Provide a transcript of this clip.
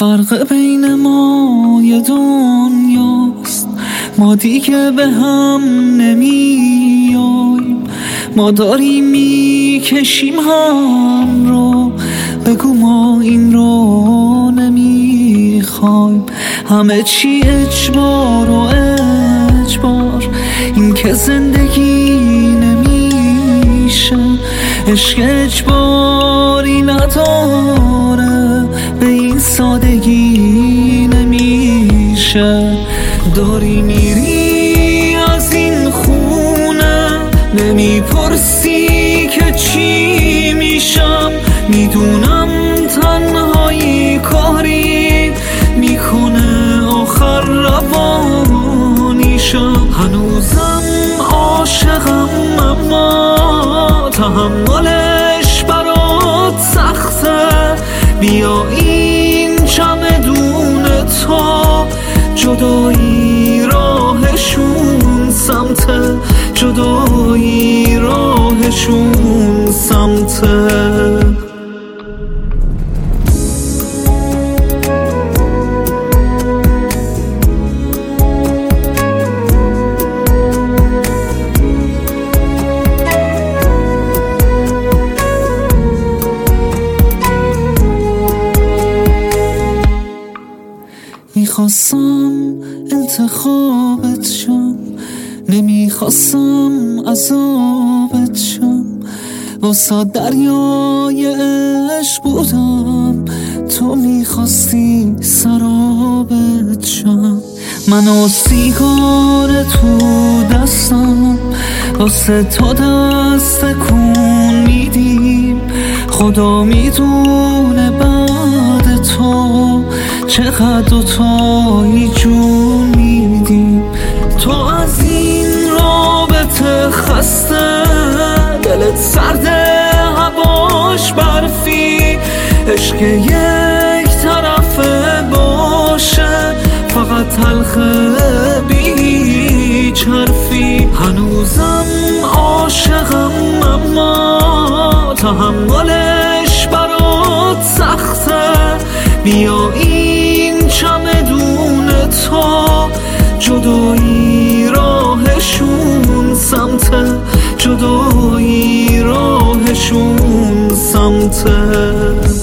فرق بین ما یه دنیاست، ما دیگه به هم نمیایم، ما داریم میکشیم هم رو، بگو ما این رو نمیخوایم. همه چی اجبار و اجبار، این که زندگی نمیشه. عشق اجباری نداره، به این سادگی نمیشه. داری میری از این خونه، نمیپرسی که چی میشم. میدونم تنهایی کاری میکنه آخر روانیشم. هنوزم عاشقم اما تحملش برات سخته. بیا این چمدون تو، جدایی راهشون سمته، جدایی راهشون سمته. میخواستم انتخابت شم، نمیخواستم عذابت شم. واسه دریای عشق بودم، تو میخواستی سرابت شم. من و سیگار تو دستم، واسه تو دست کن میدیم. خدا میدونه بعد تو چقدر دوتایی جون میدیم. تو از این رابطه خسته، دلت سرده هواش برفی. عشق یک طرفه باشه، فقط تلخه بی چرفی. هنوزم عاشقم اما تحملش برات سخته. بیا این چمدون تو، جدایی راهشون سمته، جدایی راهشون سمته.